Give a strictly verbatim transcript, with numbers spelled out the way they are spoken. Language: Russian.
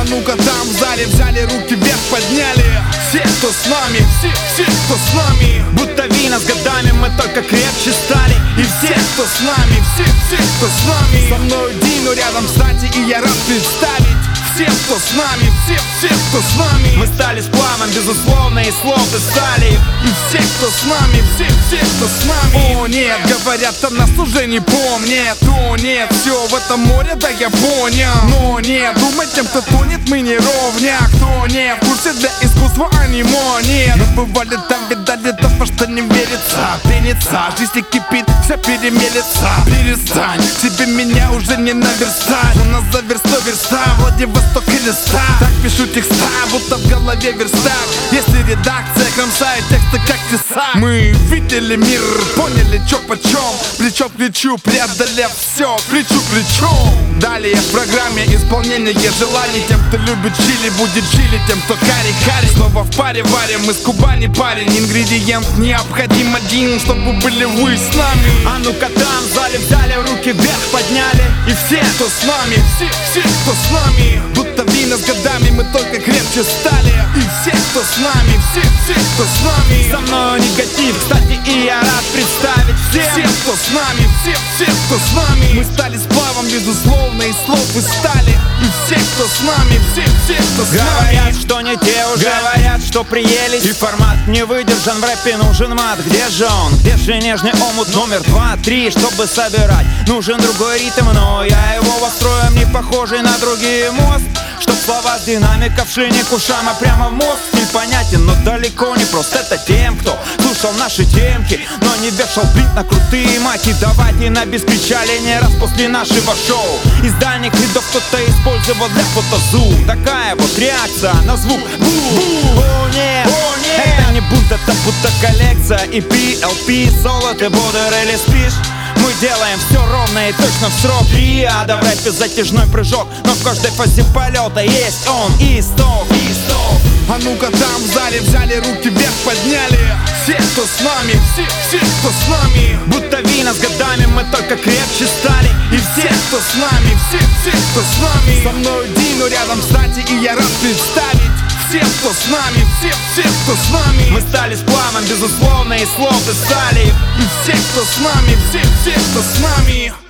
А ну-ка там в зале взяли, руки вверх подняли. Все, кто с нами, все, все, кто с нами. Будто вина с годами мы только крепче стали. И все, кто с нами, все, все, кто с нами. Со мной Дину рядом, кстати, и я рад представить. Все, кто с нами, все, все, кто с нами. Мы стали сплавом, безусловно, и слов и стали. И все, кто с нами, все, все, кто с нами. О нет, говорят, там нас уже не помнят. О нет, все в этом море, да я понял. Но нет, думать тем, кто тонет, мы не ровня. Кто не в курсе для искусства аниме, нет. Мы бывали там, видали то, во что не верится. Пенится, жизнь кипит, вся перемелится. Перестань, тебе меня уже не наверстать. У нас за верстой верста, Владивосток и листа. Так пишу текста, будто в голове верстак. Если редакция кромсает тексты как теса. Мы видели мир, поняли чё почем. Плечо к плечу, преодолев все, плечу к плечу. Далее в программе исполнение желаний. Тем, кто любит чили, будет чили. Тем, кто карри-карри, снова в паре варим. Мы с Кубани парень, ингредиент необходим один, чтобы были вы с нами. А ну-ка там в зале взяли, руки вверх подняли. И все, кто с нами, все, все, кто с нами. Будто вина с годами мы только крепче стали. И все, кто с нами, все, все, кто с нами. Со мной негатив, кстати, и я рад представить всем. Все, кто с нами, все, все, кто с нами. Мы стали сплавом, безусловно, и слов и стали. И все, кто с нами, все, все, кто с нами. Говорят, что не те уже, говорят, что приелись. И формат не выдержан, в рэпе нужен мат. Где же он? Где же нежный омут номер два, три? Чтобы собирать, нужен другой ритм. Но я его построим, не похожий на другие мост. Чтоб слова с динамиков шли не к ушам, а прямо в мозг. Стиль понятен, но далеко не прост. Это тем, кто слушал наши темки, но не вешал бит на крутые маки. Давайте на без печали не раз после нашего шоу. Из дальних рядов кто-то использовал для фотозум. Такая вот реакция на звук. Бу! О нет, О, нет! Это не бунт, это будто коллекция. И пи, эл пи, соло, ты бодр или спишь? Мы делаем все ровно и точно в срок. Триада в рэпе затяжной прыжок, но в каждой фазе полета есть он и стоп, и стоп. А ну-ка там в зале взяли, руки вверх подняли. Все, кто с нами, все, все, кто с нами. Будто вина с годами мы только крепче стали. И все, кто с нами, все, все, кто с нами. Со мной Дину рядом, кстати, и я рад представить. Все, кто с нами, все, все, кто с нами. Мы стали сплавом, безусловно, и слов и стали. И все, кто с нами, все, все, кто с нами.